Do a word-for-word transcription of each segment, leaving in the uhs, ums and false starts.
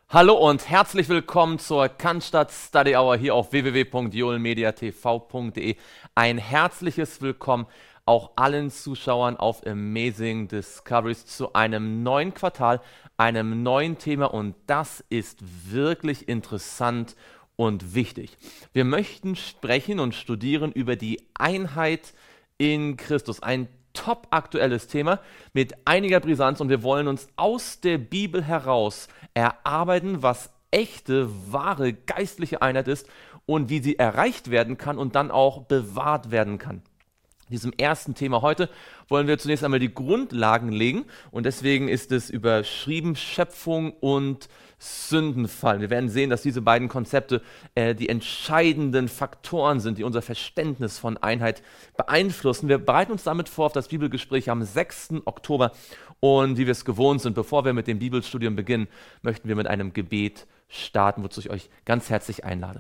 Hallo und herzlich willkommen zur Cannstatt Study Hour hier auf w w w punkt joelmediatv punkt de. Ein herzliches Willkommen auch allen Zuschauern auf Amazing Discoveries zu einem neuen Quartal, einem neuen Thema, und das ist wirklich interessant und wichtig. Wir möchten sprechen und studieren über die Einheit in Christus, ein top aktuelles Thema mit einiger Brisanz, und wir wollen uns aus der Bibel heraus erarbeiten, was echte, wahre geistliche Einheit ist und wie sie erreicht werden kann und dann auch bewahrt werden kann. In diesem ersten Thema heute wollen wir zunächst einmal die Grundlagen legen, und deswegen ist es überschrieben Schöpfung und Sündenfall. Wir werden sehen, dass diese beiden Konzepte äh, die entscheidenden Faktoren sind, die unser Verständnis von Einheit beeinflussen. Wir bereiten uns damit vor auf das Bibelgespräch am sechsten Oktober, und wie wir es gewohnt sind, bevor wir mit dem Bibelstudium beginnen, möchten wir mit einem Gebet starten, wozu ich euch ganz herzlich einlade.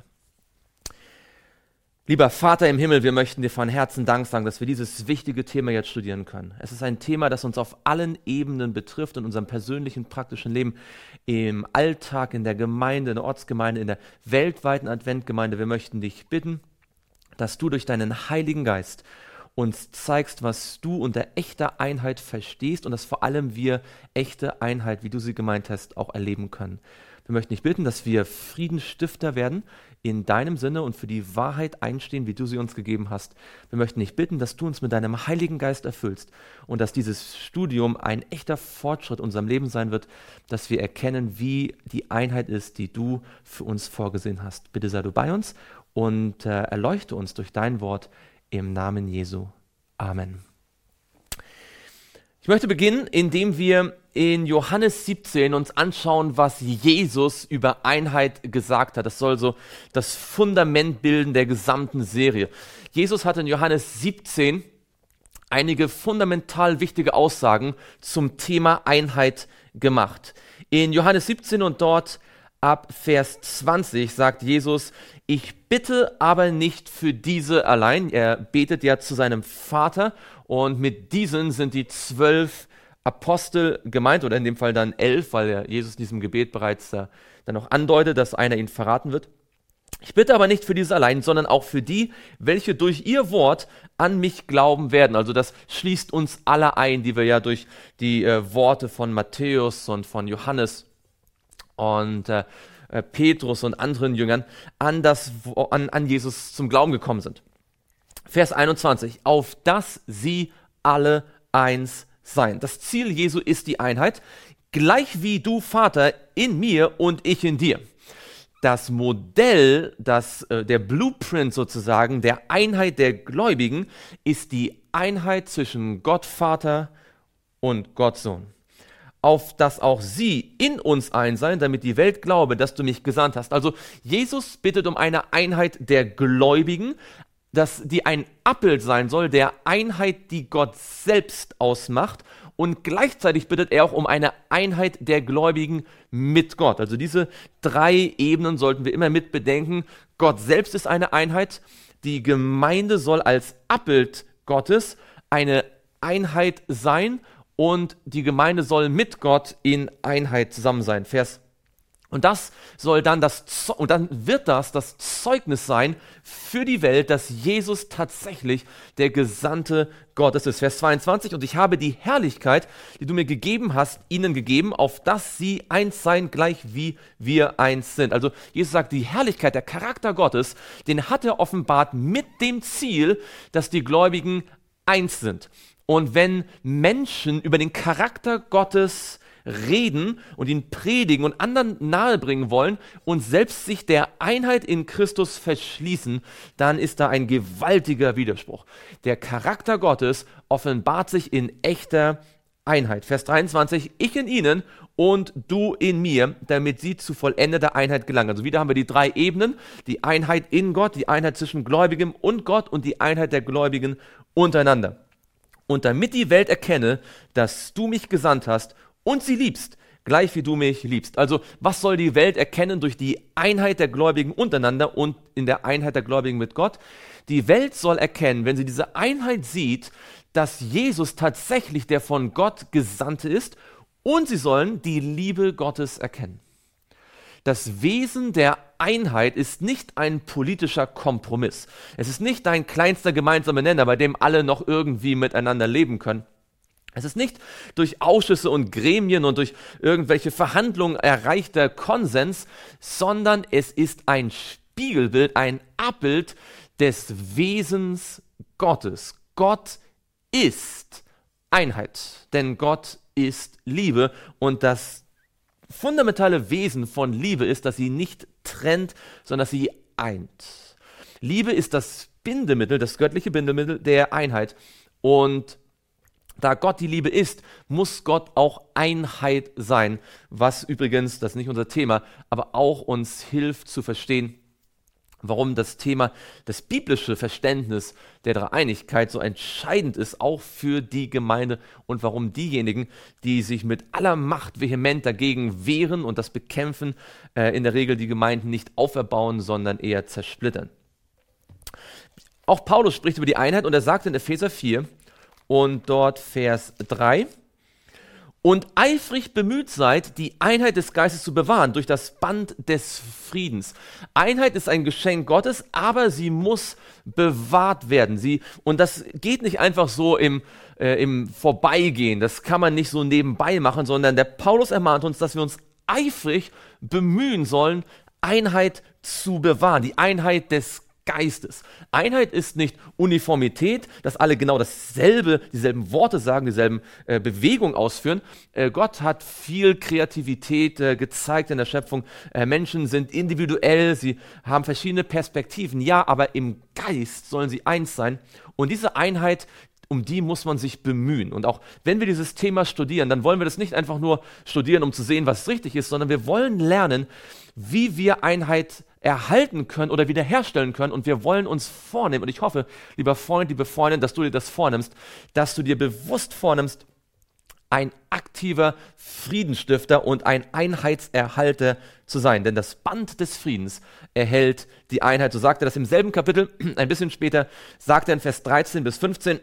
Lieber Vater im Himmel, wir möchten dir von Herzen Dank sagen, dass wir dieses wichtige Thema jetzt studieren können. Es ist ein Thema, das uns auf allen Ebenen betrifft, in unserem persönlichen, praktischen Leben, im Alltag, in der Gemeinde, in der Ortsgemeinde, in der weltweiten Adventgemeinde. Wir möchten dich bitten, dass du durch deinen Heiligen Geist uns zeigst, was du unter echter Einheit verstehst, und dass vor allem wir echte Einheit, wie du sie gemeint hast, auch erleben können. Wir möchten dich bitten, dass wir Friedensstifter werden in deinem Sinne und für die Wahrheit einstehen, wie du sie uns gegeben hast. Wir möchten dich bitten, dass du uns mit deinem Heiligen Geist erfüllst und dass dieses Studium ein echter Fortschritt in unserem Leben sein wird, dass wir erkennen, wie die Einheit ist, die du für uns vorgesehen hast. Bitte sei du bei uns und äh, erleuchte uns durch dein Wort im Namen Jesu. Amen. Ich möchte beginnen, indem wir in Johannes siebzehn uns anschauen, was Jesus über Einheit gesagt hat. Das soll so das Fundament bilden der gesamten Serie. Jesus hat in Johannes siebzehn einige fundamental wichtige Aussagen zum Thema Einheit gemacht. In Johannes siebzehn und dort ab Vers zwanzig sagt Jesus: Ich bitte aber nicht für diese allein. Er betet ja zu seinem Vater, und mit diesen sind die zwölf Apostel gemeint, oder in dem Fall dann elf, weil ja Jesus in diesem Gebet bereits äh, dann auch andeutet, dass einer ihn verraten wird. Ich bitte aber nicht für diese allein, sondern auch für die, welche durch ihr Wort an mich glauben werden. Also das schließt uns alle ein, die wir ja durch die äh, Worte von Matthäus und von Johannes und äh, äh, Petrus und anderen Jüngern an, das, an, an Jesus zum Glauben gekommen sind. Vers einundzwanzig, auf dass sie alle eins sein. Das Ziel Jesu ist die Einheit, gleich wie du, Vater, in mir und ich in dir. Das Modell, das, äh, der Blueprint sozusagen der Einheit der Gläubigen ist die Einheit zwischen Gott Vater und Gott Sohn. Auf dass auch sie in uns eins seien, damit die Welt glaube, dass du mich gesandt hast. Also Jesus bittet um eine Einheit der Gläubigen, dass die ein Abbild sein soll der Einheit, die Gott selbst ausmacht, und gleichzeitig bittet er auch um eine Einheit der Gläubigen mit Gott. Also diese drei Ebenen sollten wir immer mit bedenken. Gott selbst ist eine Einheit, die Gemeinde soll als Abbild Gottes eine Einheit sein, und die Gemeinde soll mit Gott in Einheit zusammen sein. Vers Und das soll dann das und dann wird das das Zeugnis sein für die Welt, dass Jesus tatsächlich der Gesandte Gottes ist. Vers zweiundzwanzig, und ich habe die Herrlichkeit, die du mir gegeben hast, ihnen gegeben, auf dass sie eins seien, gleich wie wir eins sind. Also Jesus sagt, die Herrlichkeit, der Charakter Gottes, den hat er offenbart mit dem Ziel, dass die Gläubigen eins sind. Und wenn Menschen über den Charakter Gottes reden und ihn predigen und anderen nahebringen wollen und selbst sich der Einheit in Christus verschließen, dann ist da ein gewaltiger Widerspruch. Der Charakter Gottes offenbart sich in echter Einheit. Vers dreiundzwanzig, ich in ihnen und du in mir, damit sie zu vollendeter Einheit gelangen. Also wieder haben wir die drei Ebenen, die Einheit in Gott, die Einheit zwischen Gläubigem und Gott und die Einheit der Gläubigen untereinander. Und damit die Welt erkenne, dass du mich gesandt hast und sie liebst, gleich wie du mich liebst. Also was soll die Welt erkennen durch die Einheit der Gläubigen untereinander und in der Einheit der Gläubigen mit Gott? Die Welt soll erkennen, wenn sie diese Einheit sieht, dass Jesus tatsächlich der von Gott Gesandte ist, und sie sollen die Liebe Gottes erkennen. Das Wesen der Einheit ist nicht ein politischer Kompromiss. Es ist nicht ein kleinster gemeinsamer Nenner, bei dem alle noch irgendwie miteinander leben können. Es ist nicht durch Ausschüsse und Gremien und durch irgendwelche Verhandlungen erreichter Konsens, sondern es ist ein Spiegelbild, ein Abbild des Wesens Gottes. Gott ist Einheit, denn Gott ist Liebe und das fundamentale Wesen von Liebe ist, dass sie nicht trennt, sondern dass sie eint. Liebe ist das Bindemittel, das göttliche Bindemittel der Einheit. Und da Gott die Liebe ist, muss Gott auch Einheit sein, was übrigens, das ist nicht unser Thema, aber auch uns hilft zu verstehen, warum das Thema, das biblische Verständnis der Dreieinigkeit so entscheidend ist, auch für die Gemeinde und warum diejenigen, die sich mit aller Macht vehement dagegen wehren und das bekämpfen, äh, in der Regel die Gemeinden nicht auferbauen, sondern eher zersplittern. Auch Paulus spricht über die Einheit und er sagt in Epheser vier und dort Vers drei, und eifrig bemüht seid, die Einheit des Geistes zu bewahren durch das Band des Friedens. Einheit ist ein Geschenk Gottes, aber sie muss bewahrt werden. Sie, und das geht nicht einfach so im, äh, im Vorbeigehen, das kann man nicht so nebenbei machen, sondern der Paulus ermahnt uns, dass wir uns eifrig bemühen sollen, Einheit zu bewahren, die Einheit des Geistes. Einheit ist nicht Uniformität, dass alle genau dasselbe, dieselben Worte sagen, dieselben äh, Bewegungen ausführen. Äh, Gott hat viel Kreativität äh, gezeigt in der Schöpfung. Äh, Menschen sind individuell, sie haben verschiedene Perspektiven. Ja, aber im Geist sollen sie eins sein. Und diese Einheit, um die muss man sich bemühen. Und auch wenn wir dieses Thema studieren, dann wollen wir das nicht einfach nur studieren, um zu sehen, was richtig ist, sondern wir wollen lernen, wie wir Einheit erhalten können oder wiederherstellen können. Und wir wollen uns vornehmen, und ich hoffe, lieber Freund, liebe Freundin, dass du dir das vornimmst, dass du dir bewusst vornimmst, ein aktiver Friedensstifter und ein Einheitserhalter zu sein. Denn das Band des Friedens erhält die Einheit. So sagt er das im selben Kapitel, ein bisschen später, sagt er in Vers dreizehn bis fünfzehn,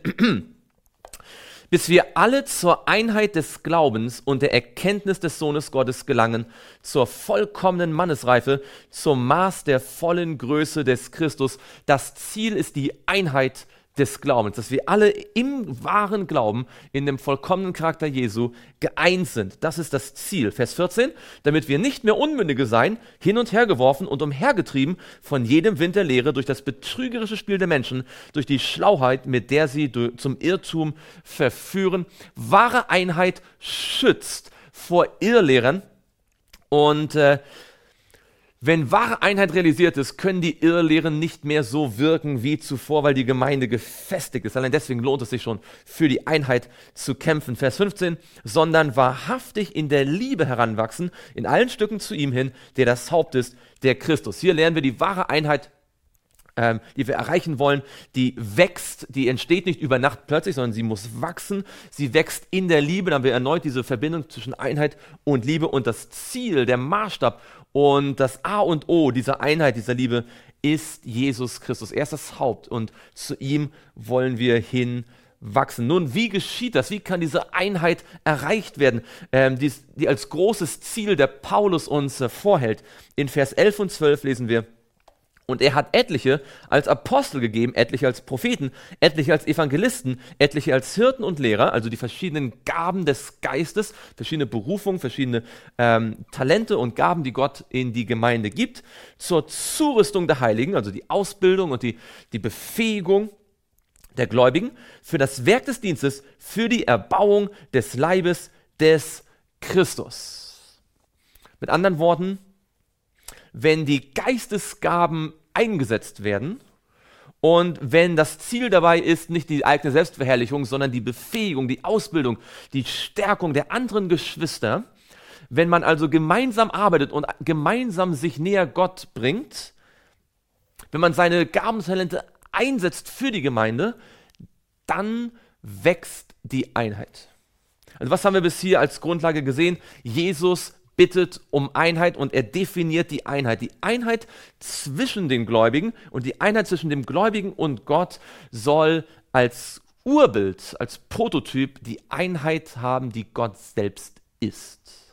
bis wir alle zur Einheit des Glaubens und der Erkenntnis des Sohnes Gottes gelangen, zur vollkommenen Mannesreife, zum Maß der vollen Größe des Christus. Das Ziel ist die Einheit des Glaubens, dass wir alle im wahren Glauben, in dem vollkommenen Charakter Jesu geeint sind. Das ist das Ziel. Vers vierzehn, damit wir nicht mehr Unmündige sein, hin und her geworfen und umhergetrieben von jedem Wind der Lehre durch das betrügerische Spiel der Menschen, durch die Schlauheit, mit der sie zum Irrtum verführen. Wahre Einheit schützt vor Irrlehrern und äh, wenn wahre Einheit realisiert ist, können die Irrlehren nicht mehr so wirken wie zuvor, weil die Gemeinde gefestigt ist. Allein deswegen lohnt es sich schon, für die Einheit zu kämpfen. Vers fünfzehn, sondern wahrhaftig in der Liebe heranwachsen, in allen Stücken zu ihm hin, der das Haupt ist, der Christus. Hier lernen wir die wahre Einheit, ähm, die wir erreichen wollen, die wächst, die entsteht nicht über Nacht plötzlich, sondern sie muss wachsen. Sie wächst in der Liebe. Dann haben wir erneut diese Verbindung zwischen Einheit und Liebe und das Ziel, der Maßstab und das A und O dieser Einheit, dieser Liebe ist Jesus Christus. Er ist das Haupt und zu ihm wollen wir hinwachsen. Nun, wie geschieht das? Wie kann diese Einheit erreicht werden, ähm, die, die als großes Ziel der Paulus uns äh, vorhält? In Vers elf und zwölf lesen wir, und er hat etliche als Apostel gegeben, etliche als Propheten, etliche als Evangelisten, etliche als Hirten und Lehrer, also die verschiedenen Gaben des Geistes, verschiedene Berufungen, verschiedene ähm, Talente und Gaben, die Gott in die Gemeinde gibt, zur Zurüstung der Heiligen, also die Ausbildung und die, die Befähigung der Gläubigen, für das Werk des Dienstes, für die Erbauung des Leibes des Christus. Mit anderen Worten, wenn die Geistesgaben eingesetzt werden und wenn das Ziel dabei ist, nicht die eigene Selbstverherrlichung, sondern die Befähigung, die Ausbildung, die Stärkung der anderen Geschwister, wenn man also gemeinsam arbeitet und gemeinsam sich näher Gott bringt, wenn man seine Gaben und Talente einsetzt für die Gemeinde, dann wächst die Einheit. Also was haben wir bis hier als Grundlage gesehen? Jesus bittet um Einheit und er definiert die Einheit. Die Einheit zwischen den Gläubigen und die Einheit zwischen dem Gläubigen und Gott soll als Urbild, als Prototyp die Einheit haben, die Gott selbst ist.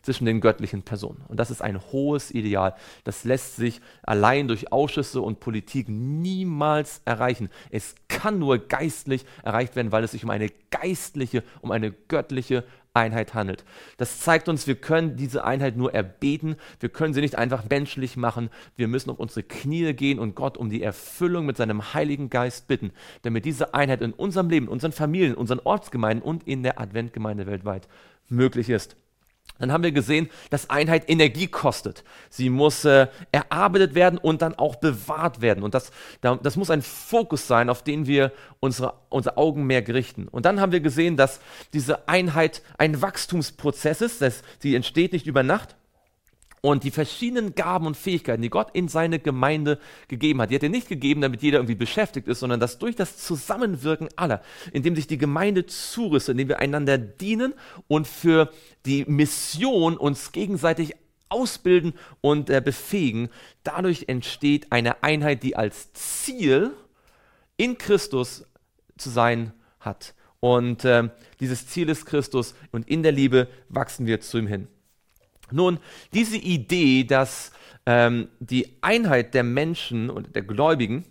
zwischen den göttlichen Personen. Und das ist ein hohes Ideal. Das lässt sich allein durch Ausschüsse und Politik niemals erreichen. Es kann nur geistlich erreicht werden, weil es sich um eine geistliche, um eine göttliche Einheit handelt. Das zeigt uns, wir können diese Einheit nur erbeten, wir können sie nicht einfach menschlich machen, wir müssen auf unsere Knie gehen und Gott um die Erfüllung mit seinem Heiligen Geist bitten, damit diese Einheit in unserem Leben, in unseren Familien, unseren Ortsgemeinden und in der Adventgemeinde weltweit möglich ist. Dann haben wir gesehen, dass Einheit Energie kostet. Sie muss äh, erarbeitet werden und dann auch bewahrt werden. Und das, das muss ein Fokus sein, auf den wir unsere, unser Augenmerk richten. Und dann haben wir gesehen, dass diese Einheit ein Wachstumsprozess ist. Das, sie entsteht nicht über Nacht. Und die verschiedenen Gaben und Fähigkeiten, die Gott in seine Gemeinde gegeben hat, die hat er nicht gegeben, damit jeder irgendwie beschäftigt ist, sondern dass durch das Zusammenwirken aller, indem sich die Gemeinde zurüstet, indem wir einander dienen und für die Mission uns gegenseitig ausbilden und äh, befähigen, dadurch entsteht eine Einheit, die als Ziel in Christus zu sein hat. Und äh, dieses Ziel ist Christus und in der Liebe wachsen wir zu ihm hin. Nun, diese Idee, dass ähm, die Einheit der Menschen und der Gläubigen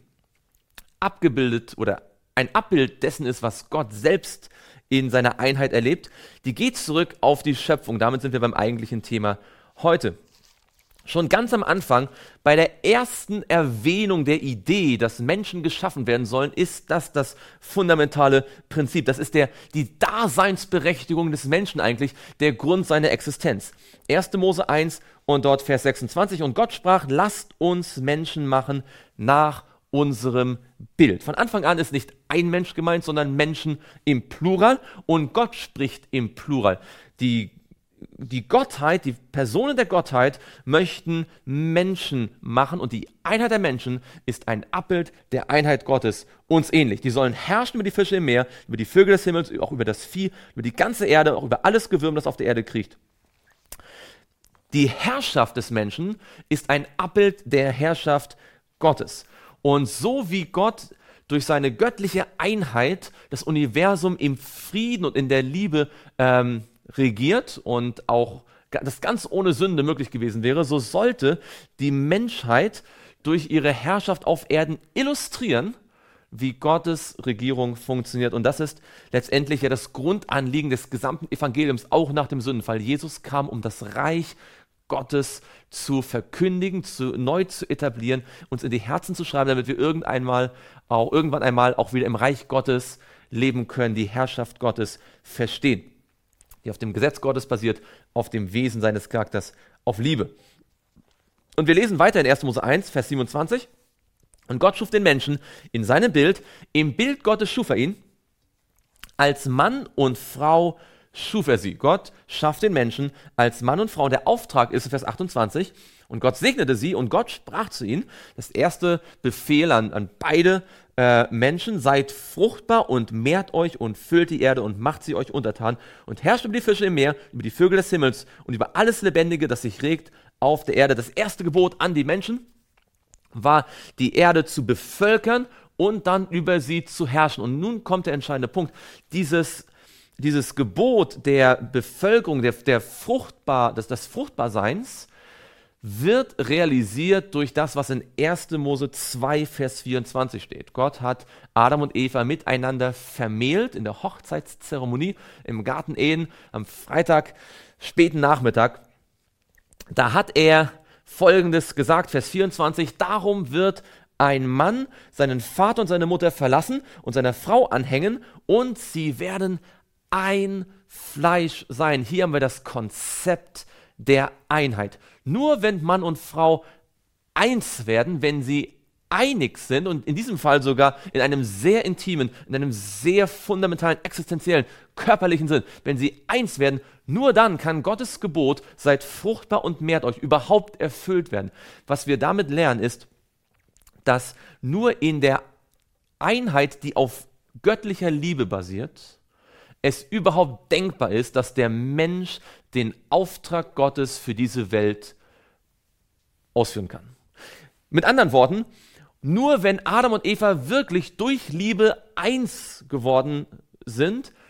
abgebildet oder ein Abbild dessen ist, was Gott selbst in seiner Einheit erlebt, die geht zurück auf die Schöpfung. Damit sind wir beim eigentlichen Thema heute. Schon ganz am Anfang, bei der ersten Erwähnung der Idee, dass Menschen geschaffen werden sollen, ist das das fundamentale Prinzip. Das ist der, die Daseinsberechtigung des Menschen eigentlich, der Grund seiner Existenz. erster Mose eins und dort Vers sechsundzwanzig. Und Gott sprach, lasst uns Menschen machen nach unserem Bild. Von Anfang an ist nicht ein Mensch gemeint, sondern Menschen im Plural. Und Gott spricht im Plural. Die Die Gottheit, die Personen der Gottheit möchten Menschen machen und die Einheit der Menschen ist ein Abbild der Einheit Gottes, uns ähnlich. Die sollen herrschen über die Fische im Meer, über die Vögel des Himmels, auch über das Vieh, über die ganze Erde, auch über alles Gewürm, das auf der Erde kriecht. Die Herrschaft des Menschen ist ein Abbild der Herrschaft Gottes. Und so wie Gott durch seine göttliche Einheit das Universum im Frieden und in der Liebe ähm, regiert und auch das ganz ohne Sünde möglich gewesen wäre, so sollte die Menschheit durch ihre Herrschaft auf Erden illustrieren, wie Gottes Regierung funktioniert. Und das ist letztendlich ja das Grundanliegen des gesamten Evangeliums, auch nach dem Sündenfall. Jesus kam, um das Reich Gottes zu verkündigen, zu, neu zu etablieren, uns in die Herzen zu schreiben, damit wir irgendeinmal auch, irgendwann einmal auch wieder im Reich Gottes leben können, die Herrschaft Gottes verstehen, die auf dem Gesetz Gottes basiert, auf dem Wesen seines Charakters, auf Liebe. Und wir lesen weiter in erster Mose eins, Vers siebenundzwanzig. Und Gott schuf den Menschen in seinem Bild, im Bild Gottes schuf er ihn, als Mann und Frau schuf er sie. Gott schafft den Menschen als Mann und Frau. Und der Auftrag ist in Vers achtundzwanzig. Und Gott segnete sie und Gott sprach zu ihnen, das erste Befehl an, an beide äh, Menschen, seid fruchtbar und mehrt euch und füllt die Erde und macht sie euch untertan und herrscht über die Fische im Meer, über die Vögel des Himmels und über alles Lebendige, das sich regt auf der Erde. Das erste Gebot an die Menschen war, die Erde zu bevölkern und dann über sie zu herrschen. Und nun kommt der entscheidende Punkt. Dieses, dieses Gebot der Bevölkerung, der, der Fruchtbar, des, des Fruchtbarseins, wird realisiert durch das, was in erster Mose zwei, Vers vierundzwanzig steht. Gott hat Adam und Eva miteinander vermählt in der Hochzeitszeremonie im Garten Eden am Freitag, späten Nachmittag. Da hat er Folgendes gesagt, Vers vierundzwanzig, darum wird ein Mann seinen Vater und seine Mutter verlassen und seiner Frau anhängen und sie werden ein Fleisch sein. Hier haben wir das Konzept der Einheit. Nur wenn Mann und Frau eins werden, wenn sie einig sind und in diesem Fall sogar in einem sehr intimen, in einem sehr fundamentalen, existenziellen, körperlichen Sinn, wenn sie eins werden, nur dann kann Gottes Gebot, seid fruchtbar und mehrt euch, überhaupt erfüllt werden. Was wir damit lernen ist, dass nur in der Einheit, die auf göttlicher Liebe basiert, es überhaupt denkbar ist, dass der Mensch den Auftrag Gottes für diese Welt ausführen kann. Mit anderen Worten, nur wenn Adam und Eva wirklich durch Liebe eins geworden sind,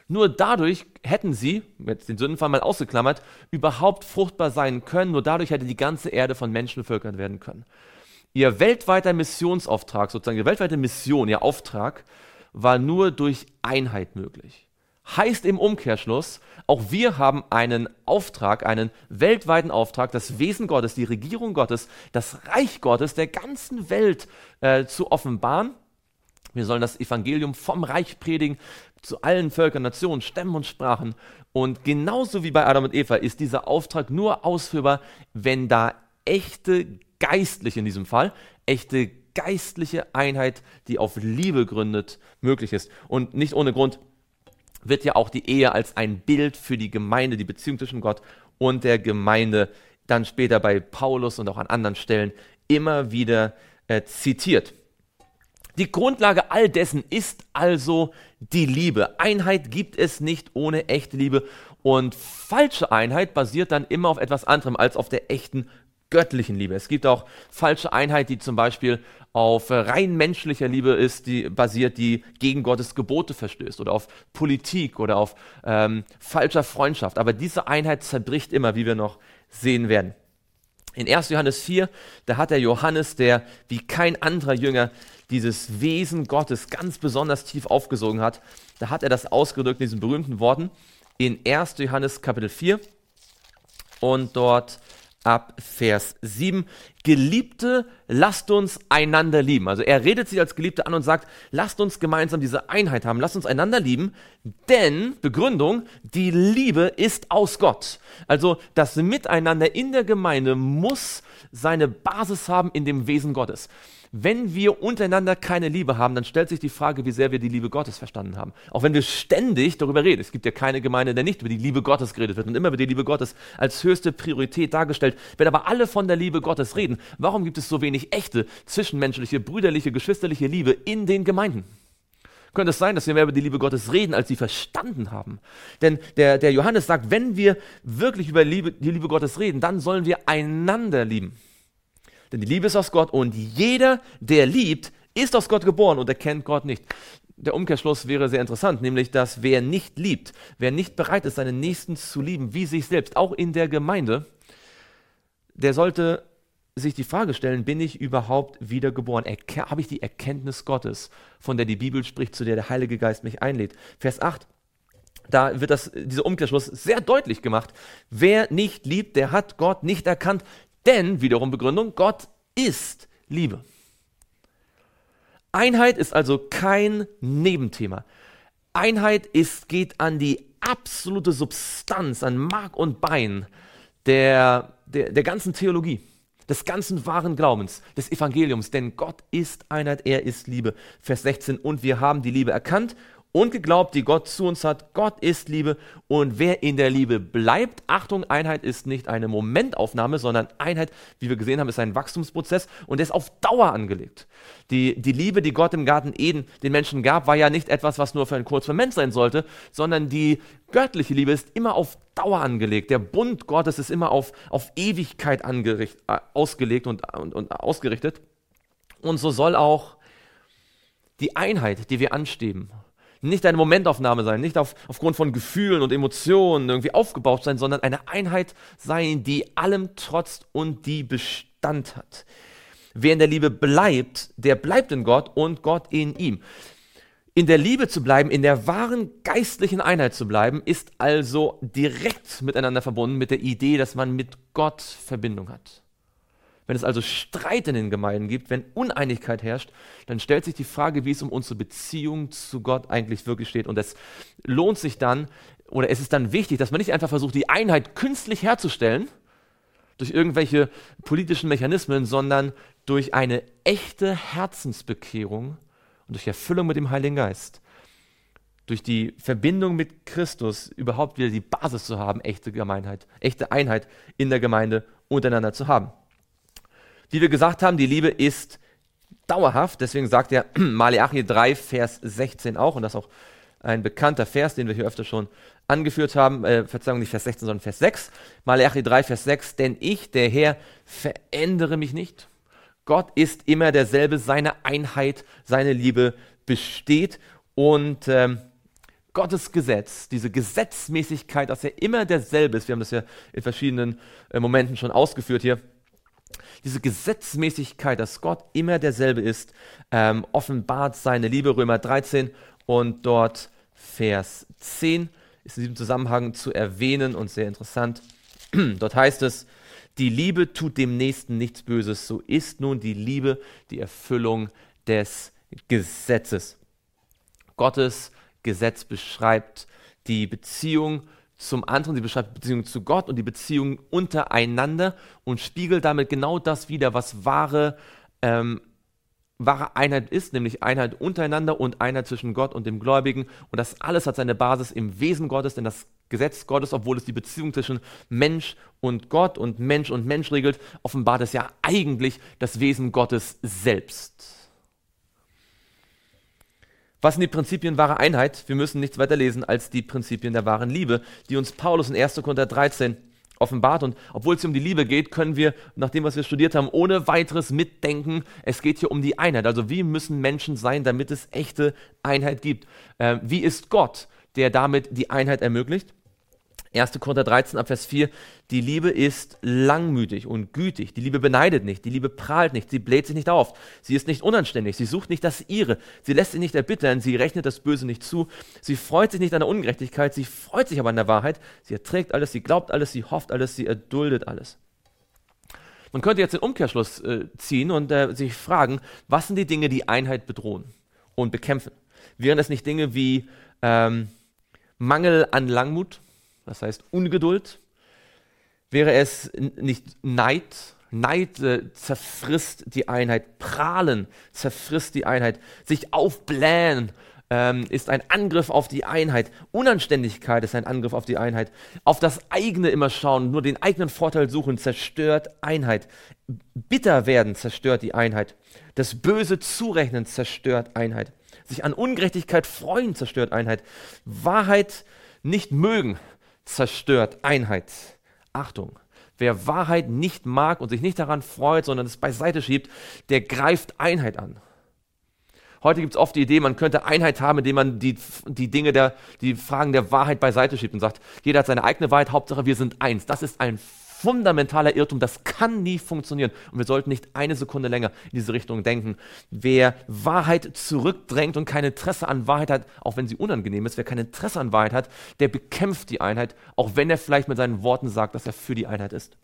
Nur dadurch hätten sie, jetzt den Sündenfall mal ausgeklammert, überhaupt fruchtbar sein können. Nur dadurch hätte die ganze Erde von Menschen bevölkert werden können. Ihr weltweiter Missionsauftrag, sozusagen ihre weltweite Mission, ihr Auftrag, war nur durch Einheit möglich. Heißt im Umkehrschluss, auch wir haben einen Auftrag, einen weltweiten Auftrag, das Wesen Gottes, die Regierung Gottes, das Reich Gottes der ganzen Welt äh, zu offenbaren. Wir sollen das Evangelium vom Reich predigen zu allen Völkern, Nationen, Stämmen und Sprachen. Und genauso wie bei Adam und Eva ist dieser Auftrag nur ausführbar, wenn da echte geistliche, in diesem Fall, echte geistliche Einheit, die auf Liebe gründet, möglich ist. Und nicht ohne Grund wird ja auch die Ehe als ein Bild für die Gemeinde, die Beziehung zwischen Gott und der Gemeinde, dann später bei Paulus und auch an anderen Stellen immer wieder äh, zitiert. Die Grundlage all dessen ist also die Liebe. Einheit gibt es nicht ohne echte Liebe und falsche Einheit basiert dann immer auf etwas anderem als auf der echten göttlichen Liebe. Es gibt auch falsche Einheit, die zum Beispiel auf rein menschlicher Liebe ist, die basiert, die gegen Gottes Gebote verstößt oder auf Politik oder auf ähm, falscher Freundschaft. Aber diese Einheit zerbricht immer, wie wir noch sehen werden. In erster Johannes vier, da hat der Johannes, der wie kein anderer Jünger dieses Wesen Gottes ganz besonders tief aufgesogen hat, da hat er das ausgedrückt in diesen berühmten Worten in erster Johannes Kapitel vier und dort ab Vers sieben. Geliebte, lasst uns einander lieben. Also er redet sich als Geliebte an und sagt, lasst uns gemeinsam diese Einheit haben, lasst uns einander lieben, denn, Begründung, die Liebe ist aus Gott. Also das Miteinander in der Gemeinde muss seine Basis haben in dem Wesen Gottes. Wenn wir untereinander keine Liebe haben, dann stellt sich die Frage, wie sehr wir die Liebe Gottes verstanden haben. Auch wenn wir ständig darüber reden. Es gibt ja keine Gemeinde, in der nicht über die Liebe Gottes geredet wird und immer wird die Liebe Gottes als höchste Priorität dargestellt. Wenn aber alle von der Liebe Gottes reden, warum gibt es so wenig echte, zwischenmenschliche, brüderliche, geschwisterliche Liebe in den Gemeinden? Könnte es sein, dass wir mehr über die Liebe Gottes reden, als sie verstanden haben? Denn der, der Johannes sagt, wenn wir wirklich über Liebe, die Liebe Gottes reden, dann sollen wir einander lieben. Denn die Liebe ist aus Gott und jeder, der liebt, ist aus Gott geboren und erkennt Gott nicht. Der Umkehrschluss wäre sehr interessant, nämlich, dass wer nicht liebt, wer nicht bereit ist, seinen Nächsten zu lieben, wie sich selbst, auch in der Gemeinde, der sollte sich die Frage stellen, bin ich überhaupt wiedergeboren? Erke- Habe ich die Erkenntnis Gottes, von der die Bibel spricht, zu der der Heilige Geist mich einlädt? Vers acht, da wird das, dieser Umkehrschluss sehr deutlich gemacht. Wer nicht liebt, der hat Gott nicht erkannt. Denn, wiederum Begründung, Gott ist Liebe. Einheit ist also kein Nebenthema. Einheit ist, geht an die absolute Substanz, an Mark und Bein der, der, der ganzen Theologie, des ganzen wahren Glaubens, des Evangeliums. Denn Gott ist Einheit, er ist Liebe. Vers sechzehn, und wir haben die Liebe erkannt und geglaubt, die Gott zu uns hat. Gott ist Liebe und wer in der Liebe bleibt, Achtung, Einheit ist nicht eine Momentaufnahme, sondern Einheit, wie wir gesehen haben, ist ein Wachstumsprozess und der ist auf Dauer angelegt. Die, die Liebe, die Gott im Garten Eden den Menschen gab, war ja nicht etwas, was nur für einen kurzen Moment sein sollte, sondern die göttliche Liebe ist immer auf Dauer angelegt. Der Bund Gottes ist immer auf, auf Ewigkeit angericht, äh, ausgelegt und, und, und ausgerichtet. Und so soll auch die Einheit, die wir anstreben, nicht eine Momentaufnahme sein, nicht auf, aufgrund von Gefühlen und Emotionen irgendwie aufgebaut sein, sondern eine Einheit sein, die allem trotzt und die Bestand hat. Wer in der Liebe bleibt, der bleibt in Gott und Gott in ihm. In der Liebe zu bleiben, in der wahren geistlichen Einheit zu bleiben, ist also direkt miteinander verbunden mit der Idee, dass man mit Gott Verbindung hat. Wenn es also Streit in den Gemeinden gibt, wenn Uneinigkeit herrscht, dann stellt sich die Frage, wie es um unsere Beziehung zu Gott eigentlich wirklich steht. Und es lohnt sich dann, oder es ist dann wichtig, dass man nicht einfach versucht, die Einheit künstlich herzustellen, durch irgendwelche politischen Mechanismen, sondern durch eine echte Herzensbekehrung und durch Erfüllung mit dem Heiligen Geist. Durch die Verbindung mit Christus überhaupt wieder die Basis zu haben, echte Gemeinheit, echte Einheit in der Gemeinde untereinander zu haben. Wie wir gesagt haben, die Liebe ist dauerhaft, deswegen sagt er Maleachi drei, Vers sechzehn auch, und das ist auch ein bekannter Vers, den wir hier öfter schon angeführt haben, äh, Verzeihung, nicht Vers sechzehn, sondern Vers sechs, Maleachi drei, Vers sechs, denn ich, der Herr, verändere mich nicht. Gott ist immer derselbe, seine Einheit, seine Liebe besteht und ähm, Gottes Gesetz, diese Gesetzmäßigkeit, dass er immer derselbe ist, wir haben das ja in verschiedenen äh, Momenten schon ausgeführt hier, diese Gesetzmäßigkeit, dass Gott immer derselbe ist, ähm, offenbart seine Liebe, Römer dreizehn und dort Vers zehn ist in diesem Zusammenhang zu erwähnen und sehr interessant. Dort heißt es, die Liebe tut dem Nächsten nichts Böses, so ist nun die Liebe die Erfüllung des Gesetzes. Gottes Gesetz beschreibt die Beziehung zum anderen, sie beschreibt die Beziehung zu Gott und die Beziehung untereinander und spiegelt damit genau das wider, was wahre, ähm, wahre Einheit ist, nämlich Einheit untereinander und Einheit zwischen Gott und dem Gläubigen. Und das alles hat seine Basis im Wesen Gottes, denn das Gesetz Gottes, obwohl es die Beziehung zwischen Mensch und Gott und Mensch und Mensch regelt, offenbart es ja eigentlich das Wesen Gottes selbst. Was sind die Prinzipien wahrer Einheit? Wir müssen nichts weiter lesen als die Prinzipien der wahren Liebe, die uns Paulus in erster Korinther dreizehn offenbart. Und obwohl es hier um die Liebe geht, können wir, nach dem, was wir studiert haben, ohne weiteres mitdenken, es geht hier um die Einheit. Also wie müssen Menschen sein, damit es echte Einheit gibt? Äh, wie ist Gott, der damit die Einheit ermöglicht? erster Korinther dreizehn, ab Vers vier, die Liebe ist langmütig und gütig, die Liebe beneidet nicht, die Liebe prahlt nicht, sie bläht sich nicht auf, sie ist nicht unanständig, sie sucht nicht das Ihre, sie lässt sich nicht erbittern, sie rechnet das Böse nicht zu, sie freut sich nicht an der Ungerechtigkeit, sie freut sich aber an der Wahrheit, sie erträgt alles, sie glaubt alles, sie hofft alles, sie erduldet alles. Man könnte jetzt den Umkehrschluss äh, ziehen und äh, sich fragen, was sind die Dinge, die Einheit bedrohen und bekämpfen? Wären das nicht Dinge wie ähm, Mangel an Langmut, das heißt Ungeduld? Wäre es nicht Neid? Neid äh, zerfrisst die Einheit. Prahlen zerfrisst die Einheit. Sich aufblähen ähm, ist ein Angriff auf die Einheit. Unanständigkeit ist ein Angriff auf die Einheit. Auf das eigene immer schauen, nur den eigenen Vorteil suchen, zerstört Einheit. Bitter werden zerstört die Einheit. Das Böse zurechnen zerstört Einheit. Sich an Ungerechtigkeit freuen zerstört Einheit. Wahrheit nicht mögen zerstört Einheit. Achtung, wer Wahrheit nicht mag und sich nicht daran freut, sondern es beiseite schiebt, der greift Einheit an. Heute gibt es oft die Idee, man könnte Einheit haben, indem man die, die Dinge, der, die Fragen der Wahrheit beiseite schiebt und sagt, jeder hat seine eigene Wahrheit, Hauptsache wir sind eins. Das ist ein fundamentaler Irrtum, das kann nie funktionieren. Und wir sollten nicht eine Sekunde länger in diese Richtung denken. Wer Wahrheit zurückdrängt und kein Interesse an Wahrheit hat, auch wenn sie unangenehm ist, wer kein Interesse an Wahrheit hat, der bekämpft die Einheit, auch wenn er vielleicht mit seinen Worten sagt, dass er für die Einheit ist.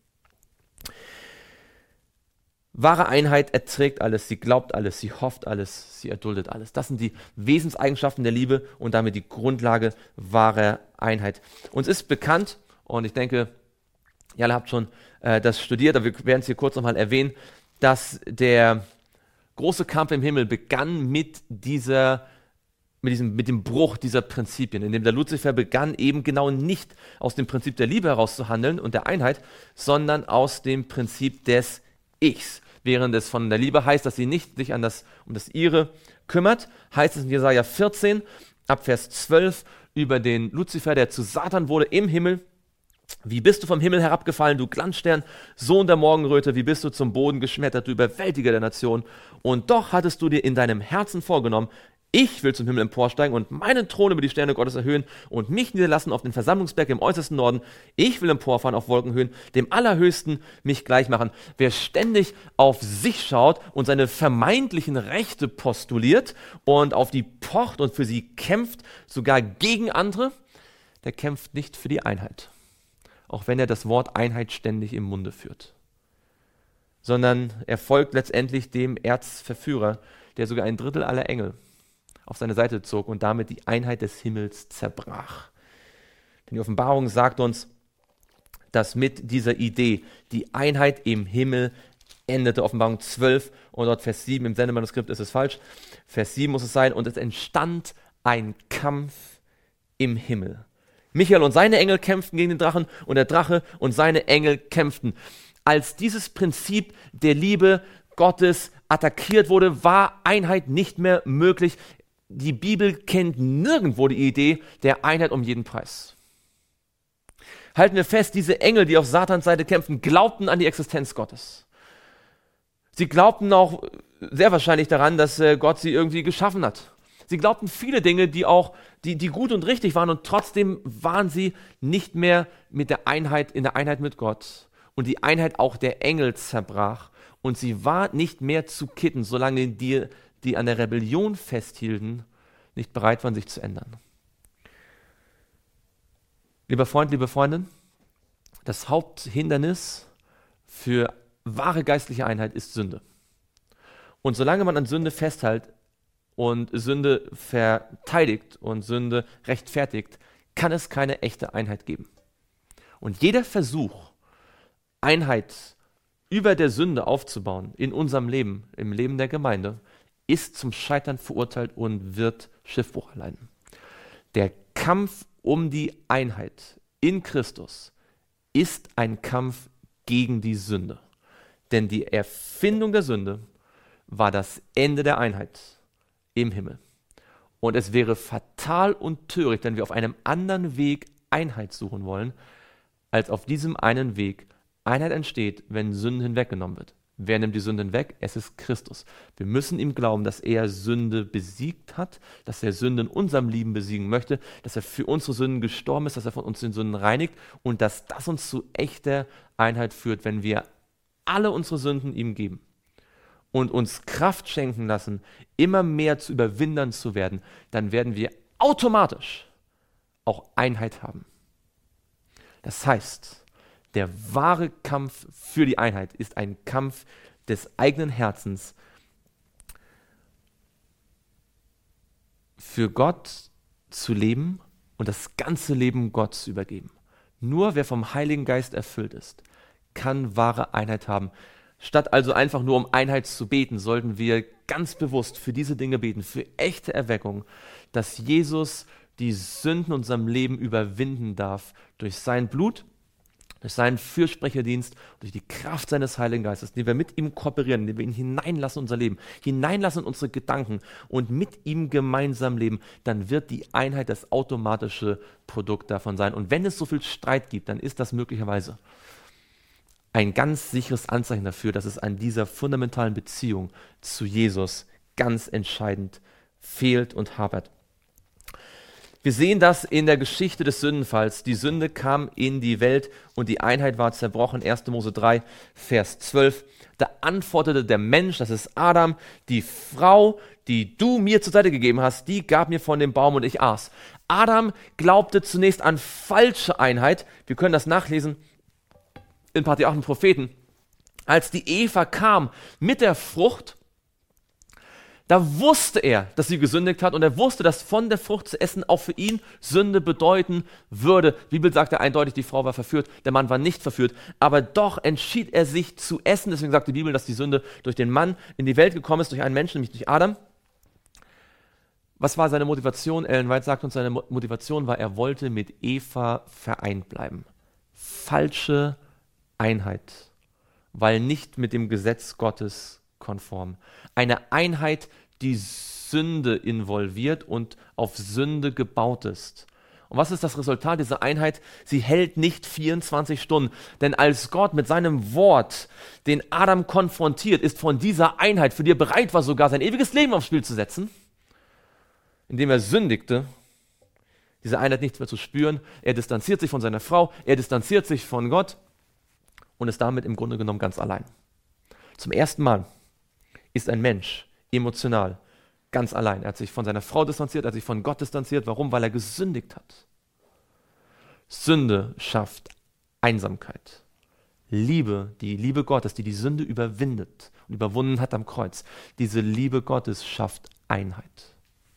Wahre Einheit erträgt alles, sie glaubt alles, sie hofft alles, sie erduldet alles. Das sind die Wesenseigenschaften der Liebe und damit die Grundlage wahrer Einheit. Uns ist bekannt, und ich denke, ihr alle habt schon äh, das studiert, aber wir werden es hier kurz nochmal erwähnen, dass der große Kampf im Himmel begann mit dieser, mit diesem, mit dem Bruch dieser Prinzipien, indem der Luzifer begann eben genau nicht aus dem Prinzip der Liebe heraus zu handeln und der Einheit, sondern aus dem Prinzip des Ichs. Während es von der Liebe heißt, dass sie nicht sich an das, um das Ihre kümmert, heißt es in Jesaja vierzehn, ab Vers zwölf, über den Luzifer, der zu Satan wurde im Himmel. Wie bist du vom Himmel herabgefallen, du Glanzstern, Sohn der Morgenröte, wie bist du zum Boden geschmettert, du Überwältiger der Nation. Und doch hattest du dir in deinem Herzen vorgenommen, ich will zum Himmel emporsteigen und meinen Thron über die Sterne Gottes erhöhen und mich niederlassen auf den Versammlungsberg im äußersten Norden. Ich will emporfahren auf Wolkenhöhen, dem Allerhöchsten mich gleich machen. Wer ständig auf sich schaut und seine vermeintlichen Rechte postuliert und auf die pocht und für sie kämpft, sogar gegen andere, der kämpft nicht für die Einheit. Auch wenn er das Wort Einheit ständig im Munde führt. Sondern er folgt letztendlich dem Erzverführer, der sogar ein Drittel aller Engel auf seine Seite zog und damit die Einheit des Himmels zerbrach. Denn die Offenbarung sagt uns, dass mit dieser Idee die Einheit im Himmel endete. Offenbarung zwölf und dort Vers sieben, im Sendemanuskript ist es falsch, Vers sieben muss es sein, und es entstand ein Kampf im Himmel. Michael und seine Engel kämpften gegen den Drachen und der Drache und seine Engel kämpften. Als dieses Prinzip der Liebe Gottes attackiert wurde, war Einheit nicht mehr möglich. Die Bibel kennt nirgendwo die Idee der Einheit um jeden Preis. Halten wir fest, diese Engel, die auf Satans Seite kämpften, glaubten an die Existenz Gottes. Sie glaubten auch sehr wahrscheinlich daran, dass Gott sie irgendwie geschaffen hat. Sie glaubten viele Dinge, die auch, die, die gut und richtig waren, und trotzdem waren sie nicht mehr mit der Einheit, in der Einheit mit Gott. Und die Einheit auch der Engel zerbrach. Und sie war nicht mehr zu kitten, solange die, die an der Rebellion festhielten, nicht bereit waren, sich zu ändern. Lieber Freund, liebe Freundin, das Haupthindernis für wahre geistliche Einheit ist Sünde. Und solange man an Sünde festhält und Sünde verteidigt und Sünde rechtfertigt, kann es keine echte Einheit geben. Und jeder Versuch, Einheit über der Sünde aufzubauen in unserem Leben, im Leben der Gemeinde, ist zum Scheitern verurteilt und wird Schiffbruch erleiden. Der Kampf um die Einheit in Christus ist ein Kampf gegen die Sünde. Denn die Erfindung der Sünde war das Ende der Einheit im Himmel. Und es wäre fatal und töricht, wenn wir auf einem anderen Weg Einheit suchen wollen, als auf diesem einen Weg Einheit entsteht, wenn Sünde hinweggenommen wird. Wer nimmt die Sünde hinweg? Es ist Christus. Wir müssen ihm glauben, dass er Sünde besiegt hat, dass er Sünde in unserem Leben besiegen möchte, dass er für unsere Sünden gestorben ist, dass er von uns den Sünden reinigt und dass das uns zu echter Einheit führt, wenn wir alle unsere Sünden ihm geben und uns Kraft schenken lassen, immer mehr zu Überwindern zu werden, dann werden wir automatisch auch Einheit haben. Das heißt, der wahre Kampf für die Einheit ist ein Kampf des eigenen Herzens, für Gott zu leben und das ganze Leben Gott zu übergeben. Nur wer vom Heiligen Geist erfüllt ist, kann wahre Einheit haben. Statt also einfach nur um Einheit zu beten, sollten wir ganz bewusst für diese Dinge beten, für echte Erweckung, dass Jesus die Sünden in unserem Leben überwinden darf durch sein Blut, durch seinen Fürsprecherdienst, durch die Kraft seines Heiligen Geistes, indem wir mit ihm kooperieren, indem wir ihn hineinlassen in unser Leben, hineinlassen in unsere Gedanken und mit ihm gemeinsam leben, dann wird die Einheit das automatische Produkt davon sein. Und wenn es so viel Streit gibt, dann ist das möglicherweise ein ganz sicheres Anzeichen dafür, dass es an dieser fundamentalen Beziehung zu Jesus ganz entscheidend fehlt und hapert. Wir sehen das in der Geschichte des Sündenfalls. Die Sünde kam in die Welt und die Einheit war zerbrochen. erster Mose drei, Vers zwölf. Da antwortete der Mensch, das ist Adam, die Frau, die du mir zur Seite gegeben hast, die gab mir von dem Baum und ich aß. Adam glaubte zunächst an falsche Einheit. Wir können das nachlesen in Patriarchen und Propheten. Als die Eva kam mit der Frucht, da wusste er, dass sie gesündigt hat und er wusste, dass von der Frucht zu essen auch für ihn Sünde bedeuten würde. Die Bibel sagt ja eindeutig, die Frau war verführt, der Mann war nicht verführt, aber doch entschied er sich zu essen. Deswegen sagt die Bibel, dass die Sünde durch den Mann in die Welt gekommen ist, durch einen Menschen, nämlich durch Adam. Was war seine Motivation? Ellen White sagt uns, seine Motivation war, er wollte mit Eva vereint bleiben. Falsche Einheit, weil nicht mit dem Gesetz Gottes konform. Eine Einheit, die Sünde involviert und auf Sünde gebaut ist. Und was ist das Resultat dieser Einheit? Sie hält nicht vierundzwanzig Stunden. Denn als Gott mit seinem Wort den Adam konfrontiert, ist von dieser Einheit, für die er bereit war, sogar sein ewiges Leben aufs Spiel zu setzen, indem er sündigte, diese Einheit nichts mehr zu spüren. Er distanziert sich von seiner Frau, er distanziert sich von Gott und ist damit im Grunde genommen ganz allein. Zum ersten Mal ist ein Mensch emotional ganz allein. Er hat sich von seiner Frau distanziert, er hat sich von Gott distanziert. Warum? Weil er gesündigt hat. Sünde schafft Einsamkeit. Liebe, die Liebe Gottes, die die Sünde überwindet und überwunden hat am Kreuz, diese Liebe Gottes schafft Einheit.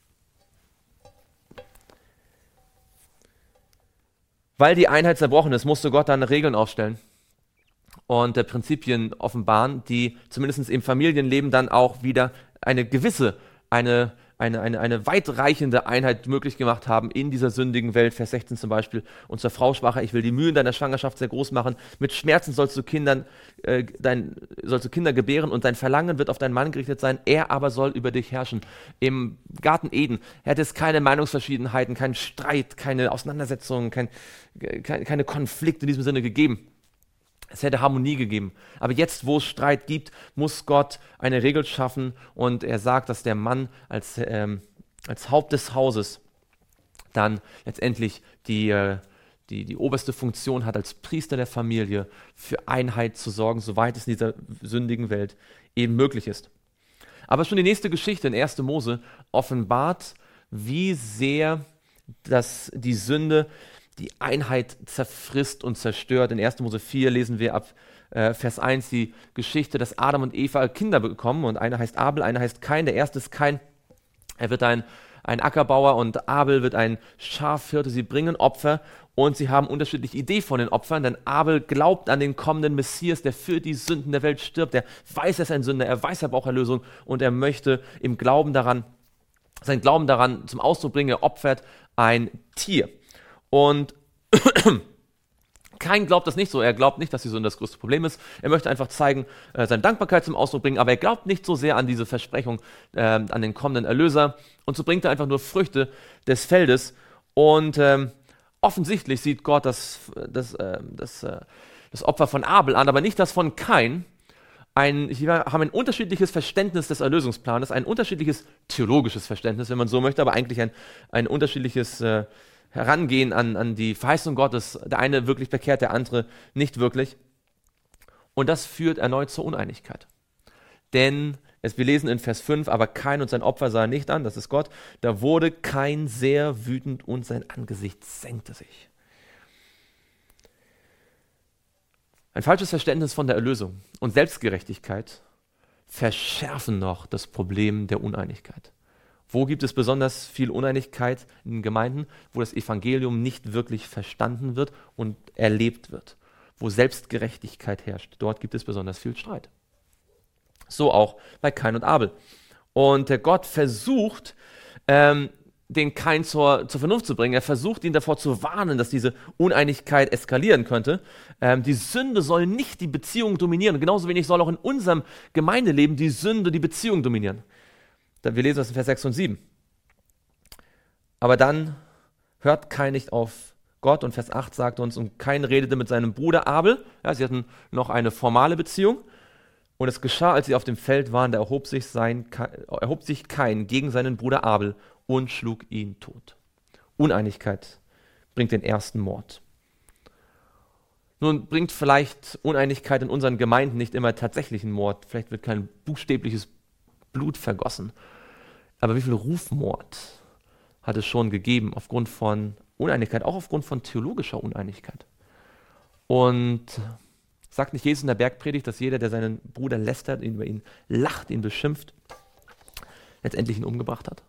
Weil die Einheit zerbrochen ist, musste Gott dann Regeln aufstellen und äh, Prinzipien offenbaren, die zumindest im Familienleben dann auch wieder eine gewisse, eine, eine, eine, eine weitreichende Einheit möglich gemacht haben in dieser sündigen Welt. Vers sechzehn zum Beispiel. Und zur Frau sprach er, ich will die Mühen deiner Schwangerschaft sehr groß machen. Mit Schmerzen sollst du, Kindern, äh, dein, sollst du Kinder gebären und dein Verlangen wird auf deinen Mann gerichtet sein. Er aber soll über dich herrschen. Im Garten Eden hätte es keine Meinungsverschiedenheiten, keinen Streit, keine Auseinandersetzungen, kein, keine, keine Konflikte in diesem Sinne gegeben. Es hätte Harmonie gegeben. Aber jetzt, wo es Streit gibt, muss Gott eine Regel schaffen und er sagt, dass der Mann als, ähm, als Haupt des Hauses dann letztendlich die, äh, die, die oberste Funktion hat, als Priester der Familie für Einheit zu sorgen, soweit es in dieser sündigen Welt eben möglich ist. Aber schon die nächste Geschichte in erster Mose offenbart, wie sehr das, die Sünde die Einheit zerfrisst und zerstört. In erster Mose vier lesen wir ab äh, Vers eins die Geschichte, dass Adam und Eva Kinder bekommen, und einer heißt Abel, einer heißt Kain. Der erste ist Kain, er wird ein, ein Ackerbauer, und Abel wird ein Schafhirte. Sie bringen Opfer und sie haben unterschiedliche Ideen von den Opfern, denn Abel glaubt an den kommenden Messias, der für die Sünden der Welt stirbt. Er weiß, er ist ein Sünder, er weiß, er braucht Erlösung, und er möchte im Glauben daran, sein Glauben daran zum Ausdruck bringen. Er opfert ein Tier. Und Kain glaubt das nicht so. Er glaubt nicht, dass die Sünde das größte Problem ist. Er möchte einfach zeigen, äh, seine Dankbarkeit zum Ausdruck bringen, aber er glaubt nicht so sehr an diese Versprechung, äh, an den kommenden Erlöser. Und so bringt er einfach nur Früchte des Feldes. Und ähm, offensichtlich sieht Gott das, das, äh, das, äh, das Opfer von Abel an, aber nicht das von Kain. Ein, wir haben ein unterschiedliches Verständnis des Erlösungsplanes, ein unterschiedliches theologisches Verständnis, wenn man so möchte, aber eigentlich ein, ein unterschiedliches äh, Herangehen an, an die Verheißung Gottes. Der eine wirklich bekehrt, der andere nicht wirklich. Und das führt erneut zur Uneinigkeit. Denn, es, wir lesen in Vers fünf, aber Kain und sein Opfer sah er nicht an, das ist Gott. Da wurde Kain sehr wütend und sein Angesicht senkte sich. Ein falsches Verständnis von der Erlösung und Selbstgerechtigkeit verschärfen noch das Problem der Uneinigkeit. Wo gibt es besonders viel Uneinigkeit in Gemeinden? Wo das Evangelium nicht wirklich verstanden wird und erlebt wird. Wo Selbstgerechtigkeit herrscht. Dort gibt es besonders viel Streit. So auch bei Kain und Abel. Und der Gott versucht, ähm, den Kain zur, zur Vernunft zu bringen. Er versucht, ihn davor zu warnen, dass diese Uneinigkeit eskalieren könnte. Ähm, die Sünde soll nicht die Beziehung dominieren. Und genauso wenig soll auch in unserem Gemeindeleben die Sünde die Beziehung dominieren. Wir lesen das in Vers sechs und sieben. Aber dann hört Kain nicht auf Gott, und Vers acht sagt uns, und Kain redete mit seinem Bruder Abel. Ja, sie hatten noch eine formale Beziehung. Und es geschah, als sie auf dem Feld waren, da erhob sich, sein, erhob sich Kain gegen seinen Bruder Abel und schlug ihn tot. Uneinigkeit bringt den ersten Mord. Nun bringt vielleicht Uneinigkeit in unseren Gemeinden nicht immer tatsächlichen Mord. Vielleicht wird kein buchstäbliches Blut vergossen. Aber wie viel Rufmord hat es schon gegeben aufgrund von Uneinigkeit, auch aufgrund von theologischer Uneinigkeit? Und sagt nicht Jesus in der Bergpredigt, dass jeder, der seinen Bruder lästert, ihn über ihn lacht, ihn beschimpft, letztendlich ihn umgebracht hat?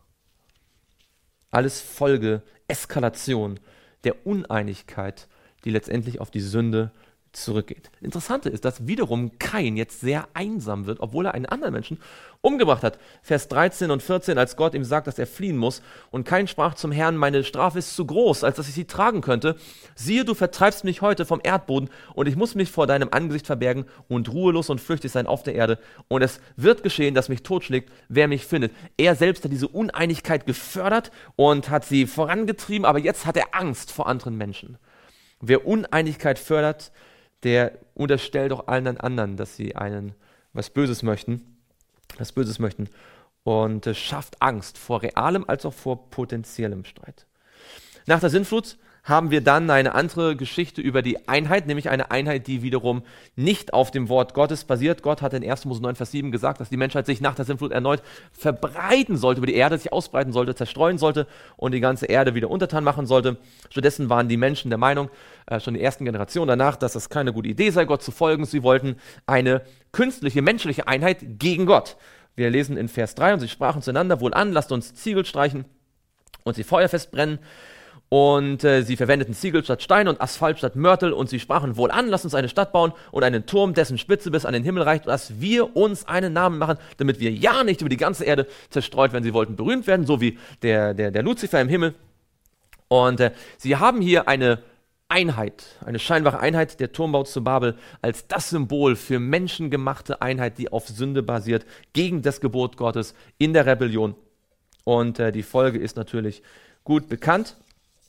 Alles Folge, Eskalation der Uneinigkeit, die letztendlich auf die Sünde zurückgeht. Interessante ist, dass wiederum Kain jetzt sehr einsam wird, obwohl er einen anderen Menschen umgebracht hat. Vers dreizehn und vierzehn, als Gott ihm sagt, dass er fliehen muss. Und Kain sprach zum Herrn, meine Strafe ist zu groß, als dass ich sie tragen könnte. Siehe, du vertreibst mich heute vom Erdboden, und ich muss mich vor deinem Angesicht verbergen und ruhelos und flüchtig sein auf der Erde. Und es wird geschehen, dass mich totschlägt, wer mich findet. Er selbst hat diese Uneinigkeit gefördert und hat sie vorangetrieben, aber jetzt hat er Angst vor anderen Menschen. Wer Uneinigkeit fördert, der unterstellt auch allen anderen, dass sie einen was Böses möchten, was Böses möchten, und äh, schafft Angst vor realem als auch vor potenziellem Streit. Nach der Sintflut haben wir dann eine andere Geschichte über die Einheit, nämlich eine Einheit, die wiederum nicht auf dem Wort Gottes basiert. Gott hat in erster Mose neun, Vers sieben gesagt, dass die Menschheit sich nach der Sintflut erneut verbreiten sollte über die Erde, sich ausbreiten sollte, zerstreuen sollte und die ganze Erde wieder untertan machen sollte. Stattdessen waren die Menschen der Meinung, äh, schon die ersten Generationen danach, dass das keine gute Idee sei, Gott zu folgen. Sie wollten eine künstliche, menschliche Einheit gegen Gott. Wir lesen in Vers drei, und sie sprachen zueinander, wohlan, lasst uns Ziegel streichen und sie feuerfest brennen. Und äh, sie verwendeten Ziegel statt Stein und Asphalt statt Mörtel, und sie sprachen, wohlan, lasst uns eine Stadt bauen und einen Turm, dessen Spitze bis an den Himmel reicht, dass wir uns einen Namen machen, damit wir ja nicht über die ganze Erde zerstreut werden. Sie wollten berühmt werden, so wie der, der, der Luzifer im Himmel. Und äh, sie haben hier eine Einheit, eine scheinbare Einheit, der Turmbau zu Babel, als das Symbol für menschengemachte Einheit, die auf Sünde basiert, gegen das Gebot Gottes in der Rebellion. Und äh, die Folge ist natürlich gut bekannt.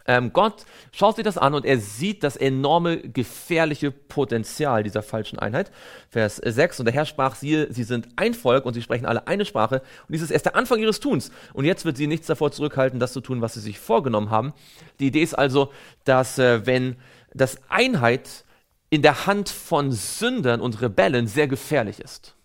Ähm, Gott schaut sich das an und er sieht das enorme gefährliche Potenzial dieser falschen Einheit. Vers sechs, und der Herr sprach, siehe, sie sind ein Volk und sie sprechen alle eine Sprache und dies ist erst der Anfang ihres Tuns. Und jetzt wird sie nichts davor zurückhalten, das zu tun, was sie sich vorgenommen haben. Die Idee ist also, dass äh, wenn das Einheit in der Hand von Sündern und Rebellen sehr gefährlich ist.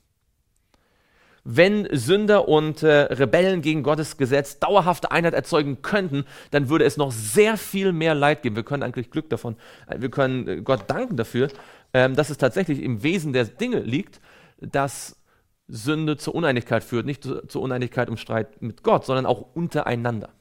Wenn Sünder und äh, Rebellen gegen Gottes Gesetz dauerhafte Einheit erzeugen könnten, dann würde es noch sehr viel mehr Leid geben. Wir können eigentlich Glück davon, wir können äh, Gott danken dafür, ähm, dass es tatsächlich im Wesen der Dinge liegt, dass Sünde zur Uneinigkeit führt, nicht zu, zur Uneinigkeit im Streit mit Gott, sondern auch untereinander.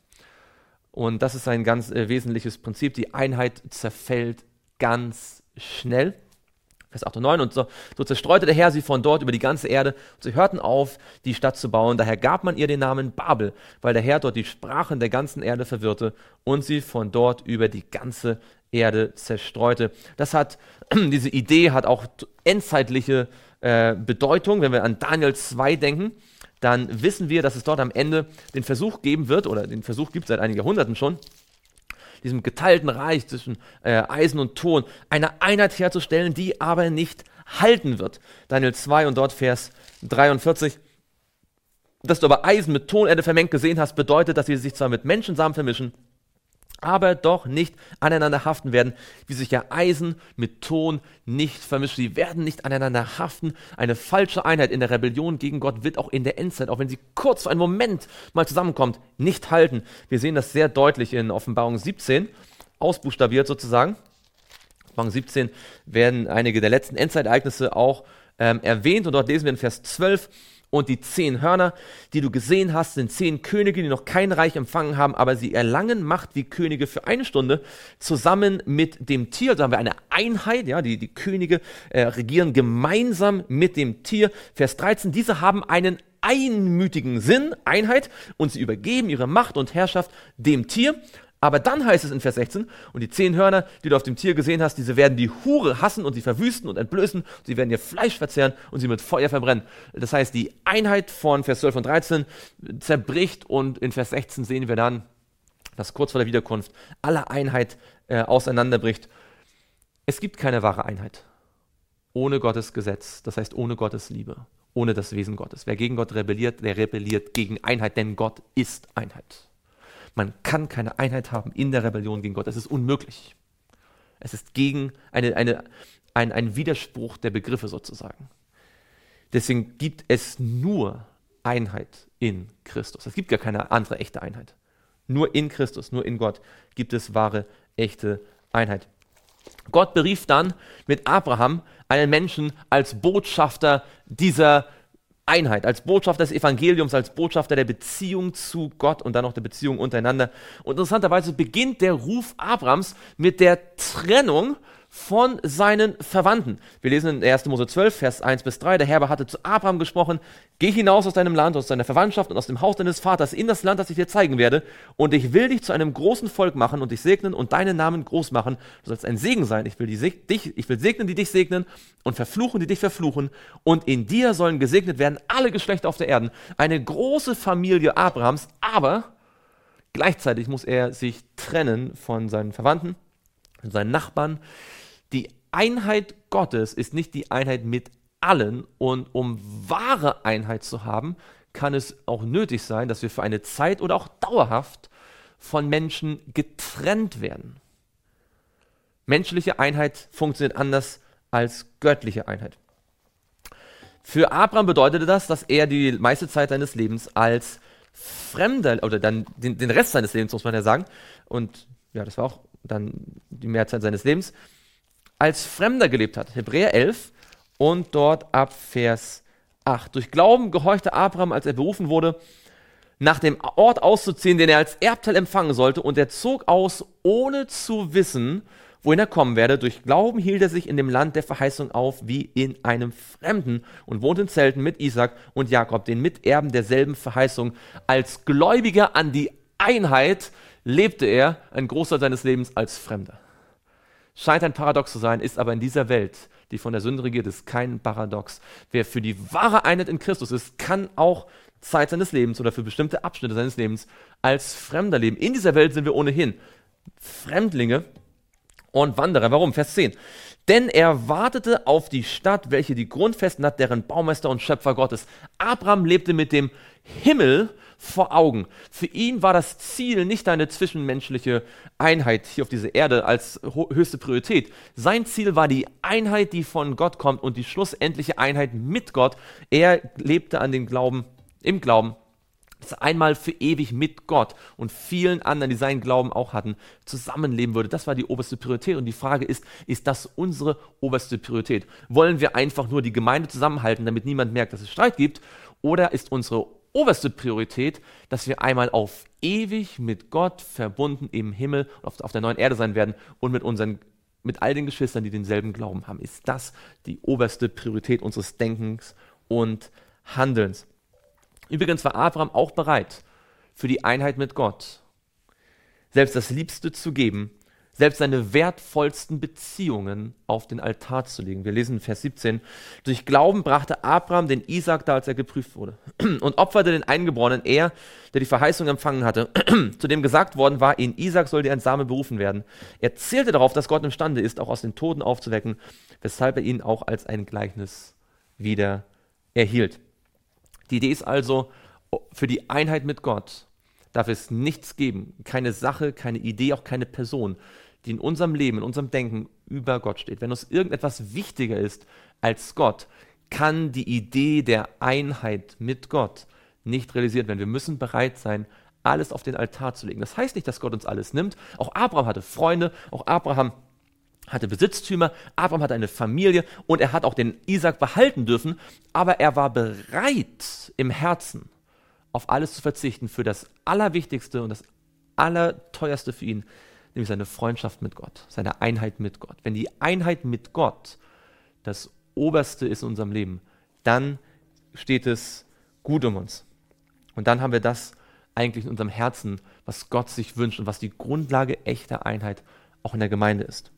Und das ist ein ganz äh, wesentliches Prinzip. Die Einheit zerfällt ganz schnell. Vers acht und neun, und so, so zerstreute der Herr sie von dort über die ganze Erde, und sie hörten auf, die Stadt zu bauen. Daher gab man ihr den Namen Babel, weil der Herr dort die Sprachen der ganzen Erde verwirrte und sie von dort über die ganze Erde zerstreute. Das hat, diese Idee hat auch endzeitliche äh, Bedeutung. Wenn wir an Daniel zwei denken, dann wissen wir, dass es dort am Ende den Versuch geben wird, oder den Versuch gibt es seit einigen Jahrhunderten schon, diesem geteilten Reich zwischen äh, Eisen und Ton, eine Einheit herzustellen, die aber nicht halten wird. Daniel zwei und dort Vers dreiundvierzig. Dass du aber Eisen mit Tonerde vermengt gesehen hast, bedeutet, dass sie sich zwar mit Menschensamen vermischen, aber doch nicht aneinander haften werden, wie sich ja Eisen mit Ton nicht vermischt. Sie werden nicht aneinander haften. Eine falsche Einheit in der Rebellion gegen Gott wird auch in der Endzeit, auch wenn sie kurz für einen Moment mal zusammenkommt, nicht halten. Wir sehen das sehr deutlich in Offenbarung siebzehn, ausbuchstabiert sozusagen. Offenbarung siebzehn werden einige der letzten Endzeitereignisse auch ähm, erwähnt und dort lesen wir in Vers zwölf, und die zehn Hörner, die du gesehen hast, sind zehn Könige, die noch kein Reich empfangen haben, aber sie erlangen Macht wie Könige für eine Stunde zusammen mit dem Tier. Da haben wir eine Einheit, ja, die, die Könige äh, regieren gemeinsam mit dem Tier. Vers dreizehn, diese haben einen einmütigen Sinn, Einheit, und sie übergeben ihre Macht und Herrschaft dem Tier. Aber dann heißt es in Vers sechzehn, und die zehn Hörner, die du auf dem Tier gesehen hast, diese werden die Hure hassen und sie verwüsten und entblößen, und sie werden ihr Fleisch verzehren und sie mit Feuer verbrennen. Das heißt, die Einheit von Vers zwölf und dreizehn zerbricht, und in Vers sechzehn sehen wir dann, dass kurz vor der Wiederkunft alle Einheit äh, auseinanderbricht. Es gibt keine wahre Einheit ohne Gottes Gesetz, das heißt ohne Gottes Liebe, ohne das Wesen Gottes. Wer gegen Gott rebelliert, der rebelliert gegen Einheit, denn Gott ist Einheit. Man kann keine Einheit haben in der Rebellion gegen Gott. Das ist unmöglich. Es ist gegen eine, eine, ein, ein Widerspruch der Begriffe sozusagen. Deswegen gibt es nur Einheit in Christus. Es gibt gar keine andere echte Einheit. Nur in Christus, nur in Gott gibt es wahre, echte Einheit. Gott berief dann mit Abraham einen Menschen als Botschafter dieser Einheit, als Botschafter des Evangeliums, als Botschafter der Beziehung zu Gott und dann auch der Beziehung untereinander. Und interessanterweise beginnt der Ruf Abrams mit der Trennung von seinen Verwandten. Wir lesen in erster Mose zwölf, Vers eins bis drei, der Herr hatte zu Abraham gesprochen, geh hinaus aus deinem Land, aus deiner Verwandtschaft und aus dem Haus deines Vaters in das Land, das ich dir zeigen werde, und ich will dich zu einem großen Volk machen und dich segnen und deinen Namen groß machen. Du sollst ein Segen sein. Ich will, die, dich, ich will segnen, die dich segnen, und verfluchen, die dich verfluchen, und in dir sollen gesegnet werden alle Geschlechter auf der Erde. Eine große Familie Abrahams, aber gleichzeitig muss er sich trennen von seinen Verwandten, von seinen Nachbarn. Die Einheit Gottes ist nicht die Einheit mit allen, und um wahre Einheit zu haben, kann es auch nötig sein, dass wir für eine Zeit oder auch dauerhaft von Menschen getrennt werden. Menschliche Einheit funktioniert anders als göttliche Einheit. Für Abraham bedeutete das, dass er die meiste Zeit seines Lebens als Fremder, oder dann den, den Rest seines Lebens, muss man ja sagen, und ja, das war auch dann die Mehrzeit seines Lebens, als Fremder gelebt hat. Hebräer elf und dort ab Vers acht. Durch Glauben gehorchte Abraham, als er berufen wurde, nach dem Ort auszuziehen, den er als Erbteil empfangen sollte, und er zog aus, ohne zu wissen, wohin er kommen werde. Durch Glauben hielt er sich in dem Land der Verheißung auf, wie in einem Fremden, und wohnte in Zelten mit Isaak und Jakob, den Miterben derselben Verheißung. Als Gläubiger an die Einheit lebte er einen Großteil seines Lebens als Fremder. Scheint ein Paradox zu sein, ist aber in dieser Welt, die von der Sünde regiert ist, kein Paradox. Wer für die wahre Einheit in Christus ist, kann auch Zeit seines Lebens oder für bestimmte Abschnitte seines Lebens als Fremder leben. In dieser Welt sind wir ohnehin Fremdlinge und Wanderer. Warum? Vers zehn. Denn er wartete auf die Stadt, welche die Grundfesten hat, deren Baumeister und Schöpfer Gott ist. Abraham lebte mit dem Himmel vor Augen. Für ihn war das Ziel nicht eine zwischenmenschliche Einheit hier auf dieser Erde als höchste Priorität. Sein Ziel war die Einheit, die von Gott kommt und die schlussendliche Einheit mit Gott. Er lebte an den Glauben, im Glauben, dass er einmal für ewig mit Gott und vielen anderen, die seinen Glauben auch hatten, zusammenleben würde. Das war die oberste Priorität. Und die Frage ist, ist das unsere oberste Priorität? Wollen wir einfach nur die Gemeinde zusammenhalten, damit niemand merkt, dass es Streit gibt? Oder ist unsere oberste Priorität, dass wir einmal auf ewig mit Gott verbunden im Himmel auf, auf der neuen Erde sein werden und mit unseren, mit all den Geschwistern, die denselben Glauben haben? Ist das die oberste Priorität unseres Denkens und Handelns? Übrigens war Abraham auch bereit, für die Einheit mit Gott selbst das Liebste zu geben, selbst seine wertvollsten Beziehungen auf den Altar zu legen. Wir lesen in Vers siebzehn, durch Glauben brachte Abraham den Isaak dar, als er geprüft wurde, und opferte den Eingeborenen, er, der die Verheißung empfangen hatte, zu dem gesagt worden war, in Isaak soll dir ein Same berufen werden. Er zählte darauf, dass Gott imstande ist, auch aus den Toten aufzuwecken, weshalb er ihn auch als ein Gleichnis wieder erhielt. Die Idee ist also, für die Einheit mit Gott darf es nichts geben, keine Sache, keine Idee, auch keine Person, die in unserem Leben, in unserem Denken über Gott steht. Wenn uns irgendetwas wichtiger ist als Gott, kann die Idee der Einheit mit Gott nicht realisiert werden. Wir müssen bereit sein, alles auf den Altar zu legen. Das heißt nicht, dass Gott uns alles nimmt. Auch Abraham hatte Freunde, auch Abraham hatte Besitztümer, Abraham hatte eine Familie und er hat auch den Isaak behalten dürfen, aber er war bereit im Herzen auf alles zu verzichten für das Allerwichtigste und das Allerteuerste für ihn, nämlich seine Freundschaft mit Gott, seine Einheit mit Gott. Wenn die Einheit mit Gott das Oberste ist in unserem Leben, dann steht es gut um uns. Und dann haben wir das eigentlich in unserem Herzen, was Gott sich wünscht und was die Grundlage echter Einheit auch in der Gemeinde ist.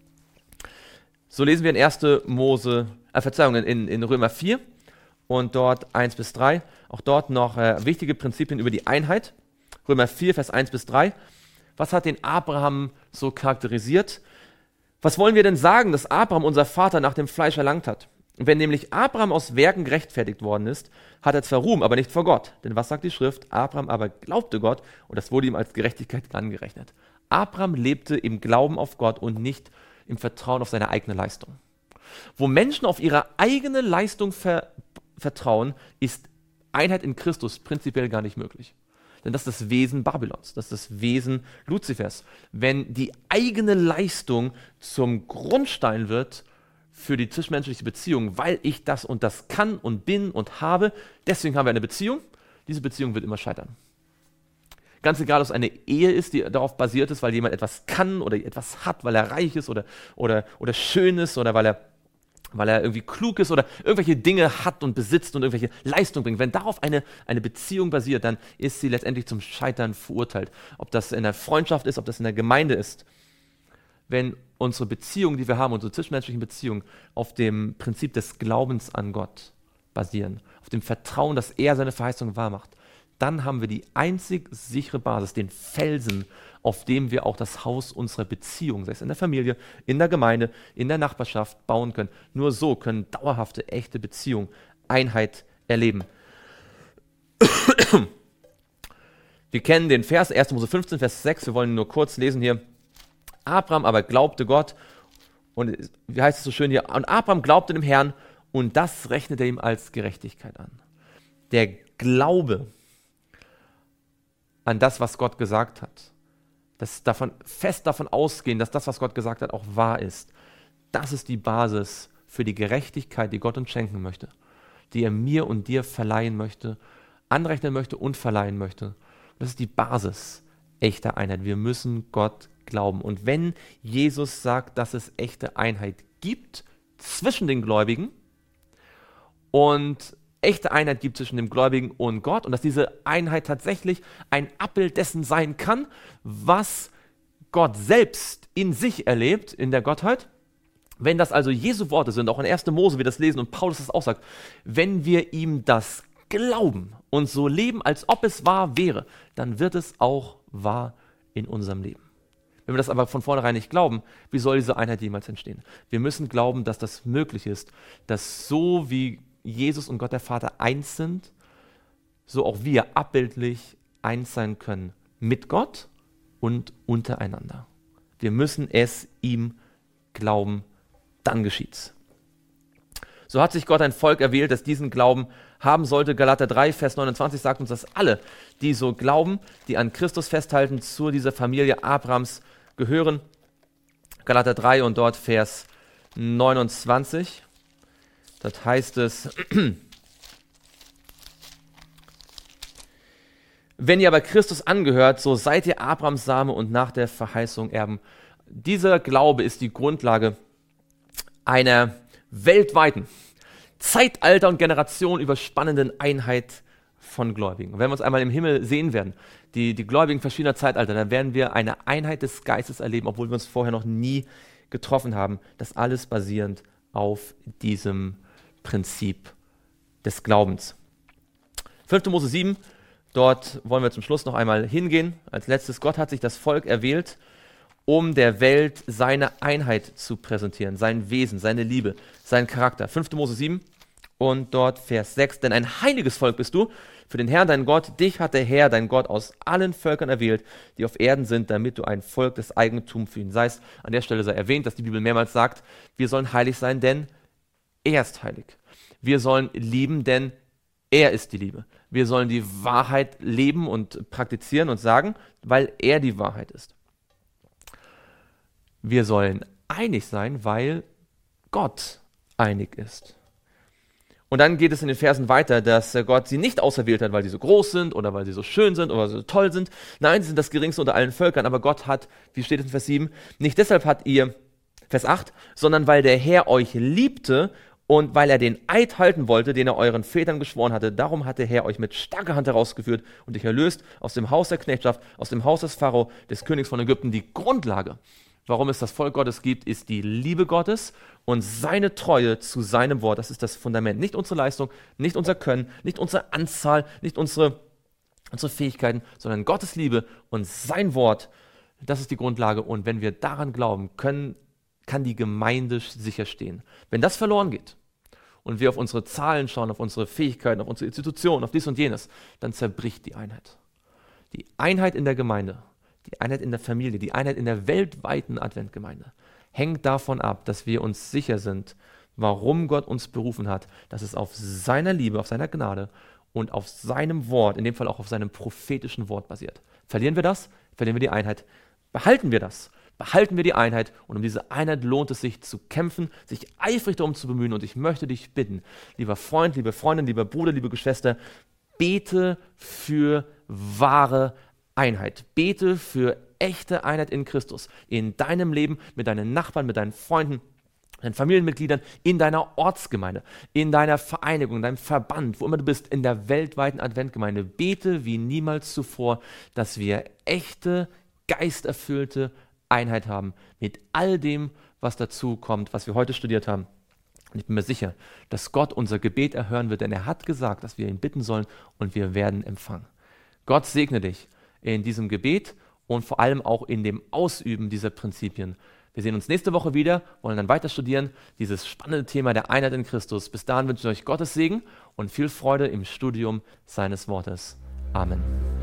So lesen wir in erster Mose, äh, Verzeihung, in, in Römer vier und dort eins bis drei. Auch dort noch äh, wichtige Prinzipien über die Einheit. Römer vier, Vers eins bis drei. Was hat den Abraham so charakterisiert? Was wollen wir denn sagen, dass Abraham, unser Vater, nach dem Fleisch erlangt hat? Wenn nämlich Abraham aus Werken gerechtfertigt worden ist, hat er zwar Ruhm, aber nicht vor Gott. Denn was sagt die Schrift? Abraham aber glaubte Gott und das wurde ihm als Gerechtigkeit angerechnet. Abraham lebte im Glauben auf Gott und nicht im Vertrauen auf seine eigene Leistung. Wo Menschen auf ihre eigene Leistung ver- vertrauen, ist Einheit in Christus prinzipiell gar nicht möglich. Denn das ist das Wesen Babylons, das ist das Wesen Luzifers. Wenn die eigene Leistung zum Grundstein wird für die zwischenmenschliche Beziehung, weil ich das und das kann und bin und habe, deswegen haben wir eine Beziehung, diese Beziehung wird immer scheitern. Ganz egal, ob es eine Ehe ist, die darauf basiert ist, weil jemand etwas kann oder etwas hat, weil er reich ist oder, oder, oder schön ist oder weil er, weil er irgendwie klug ist oder irgendwelche Dinge hat und besitzt und irgendwelche Leistung bringt. Wenn darauf eine, eine Beziehung basiert, dann ist sie letztendlich zum Scheitern verurteilt. Ob das in der Freundschaft ist, ob das in der Gemeinde ist. Wenn unsere Beziehungen, die wir haben, unsere zwischenmenschlichen Beziehungen auf dem Prinzip des Glaubens an Gott basieren, auf dem Vertrauen, dass er seine Verheißung wahrmacht, dann haben wir die einzig sichere Basis, den Felsen, auf dem wir auch das Haus unserer Beziehung, sei es in der Familie, in der Gemeinde, in der Nachbarschaft, bauen können. Nur so können dauerhafte, echte Beziehungen Einheit erleben. Wir kennen den Vers, erster Mose fünfzehn, Vers sechs, wir wollen ihn nur kurz lesen hier. Abraham aber glaubte Gott, und wie heißt es so schön hier, und Abraham glaubte dem Herrn, und das rechnete er ihm als Gerechtigkeit an. Der Glaube an das, was Gott gesagt hat, das davon, fest davon ausgehen, dass das, was Gott gesagt hat, auch wahr ist, das ist die Basis für die Gerechtigkeit, die Gott uns schenken möchte, die er mir und dir verleihen möchte, anrechnen möchte und verleihen möchte. Das ist die Basis echter Einheit. Wir müssen Gott glauben. Und wenn Jesus sagt, dass es echte Einheit gibt zwischen den Gläubigen und echte Einheit gibt zwischen dem Gläubigen und Gott und dass diese Einheit tatsächlich ein Abbild dessen sein kann, was Gott selbst in sich erlebt, in der Gottheit. Wenn das also Jesu Worte sind, auch in erster Mose wir das lesen und Paulus das auch sagt, wenn wir ihm das glauben und so leben, als ob es wahr wäre, dann wird es auch wahr in unserem Leben. Wenn wir das aber von vornherein nicht glauben, wie soll diese Einheit jemals entstehen? Wir müssen glauben, dass das möglich ist, dass so wie Jesus und Gott der Vater eins sind, so auch wir abbildlich eins sein können mit Gott und untereinander. Wir müssen es ihm glauben, dann geschieht's. So hat sich Gott ein Volk erwählt, das diesen Glauben haben sollte. Galater drei, Vers neunundzwanzig sagt uns, dass alle, die so glauben, die an Christus festhalten, zu dieser Familie Abrahams gehören. Galater drei und dort Vers neunundzwanzig. Dort heißt es, wenn ihr aber Christus angehört, so seid ihr Abrahams Same und nach der Verheißung Erben. Dieser Glaube ist die Grundlage einer weltweiten, Zeitalter und Generation überspannenden Einheit von Gläubigen. Und wenn wir uns einmal im Himmel sehen werden, die, die Gläubigen verschiedener Zeitalter, dann werden wir eine Einheit des Geistes erleben, obwohl wir uns vorher noch nie getroffen haben. Das alles basierend auf diesem Prinzip des Glaubens. fünfte Mose sieben, dort wollen wir zum Schluss noch einmal hingehen. Als letztes, Gott hat sich das Volk erwählt, um der Welt seine Einheit zu präsentieren, sein Wesen, seine Liebe, seinen Charakter. fünfte Mose sieben und dort Vers sechs. Denn ein heiliges Volk bist du für den Herrn, dein Gott. Dich hat der Herr, dein Gott, aus allen Völkern erwählt, die auf Erden sind, damit du ein Volk des Eigentums für ihn seist. An der Stelle sei erwähnt, dass die Bibel mehrmals sagt, wir sollen heilig sein, denn er ist heilig. Wir sollen lieben, denn er ist die Liebe. Wir sollen die Wahrheit leben und praktizieren und sagen, weil er die Wahrheit ist. Wir sollen einig sein, weil Gott einig ist. Und dann geht es in den Versen weiter, dass Gott sie nicht auserwählt hat, weil sie so groß sind oder weil sie so schön sind oder so toll sind. Nein, sie sind das Geringste unter allen Völkern, aber Gott hat, wie steht es in Vers sieben, nicht deshalb hat ihr, Vers acht, sondern weil der Herr euch liebte und weil er den Eid halten wollte, den er euren Vätern geschworen hatte. Darum hat der Herr euch mit starker Hand herausgeführt und dich erlöst aus dem Haus der Knechtschaft, aus dem Haus des Pharao, des Königs von Ägypten. Die Grundlage, warum es das Volk Gottes gibt, ist die Liebe Gottes und seine Treue zu seinem Wort. Das ist das Fundament. Nicht unsere Leistung, nicht unser Können, nicht unsere Anzahl, nicht unsere, unsere Fähigkeiten, sondern Gottes Liebe und sein Wort. Das ist die Grundlage. Und wenn wir daran glauben, können, kann die Gemeinde sicher stehen. Wenn das verloren geht und wir auf unsere Zahlen schauen, auf unsere Fähigkeiten, auf unsere Institutionen, auf dies und jenes, dann zerbricht die Einheit. Die Einheit in der Gemeinde, die Einheit in der Familie, die Einheit in der weltweiten Adventgemeinde hängt davon ab, dass wir uns sicher sind, warum Gott uns berufen hat, dass es auf seiner Liebe, auf seiner Gnade und auf seinem Wort, in dem Fall auch auf seinem prophetischen Wort basiert. Verlieren wir das, verlieren wir die Einheit. Behalten wir das, behalten wir die Einheit und um diese Einheit lohnt es sich zu kämpfen, sich eifrig darum zu bemühen und ich möchte dich bitten, lieber Freund, liebe Freundin, lieber Bruder, liebe Geschwister, bete für wahre Einheit. Bete für echte Einheit in Christus, in deinem Leben, mit deinen Nachbarn, mit deinen Freunden, deinen Familienmitgliedern, in deiner Ortsgemeinde, in deiner Vereinigung, in deinem Verband, wo immer du bist, in der weltweiten Adventgemeinde. Bete wie niemals zuvor, dass wir echte, geisterfüllte Einheit haben mit all dem, was dazu kommt, was wir heute studiert haben. Und ich bin mir sicher, dass Gott unser Gebet erhören wird, denn er hat gesagt, dass wir ihn bitten sollen und wir werden empfangen. Gott segne dich in diesem Gebet und vor allem auch in dem Ausüben dieser Prinzipien. Wir sehen uns nächste Woche wieder, wollen dann weiter studieren, dieses spannende Thema der Einheit in Christus. Bis dahin wünsche ich euch Gottes Segen und viel Freude im Studium seines Wortes. Amen.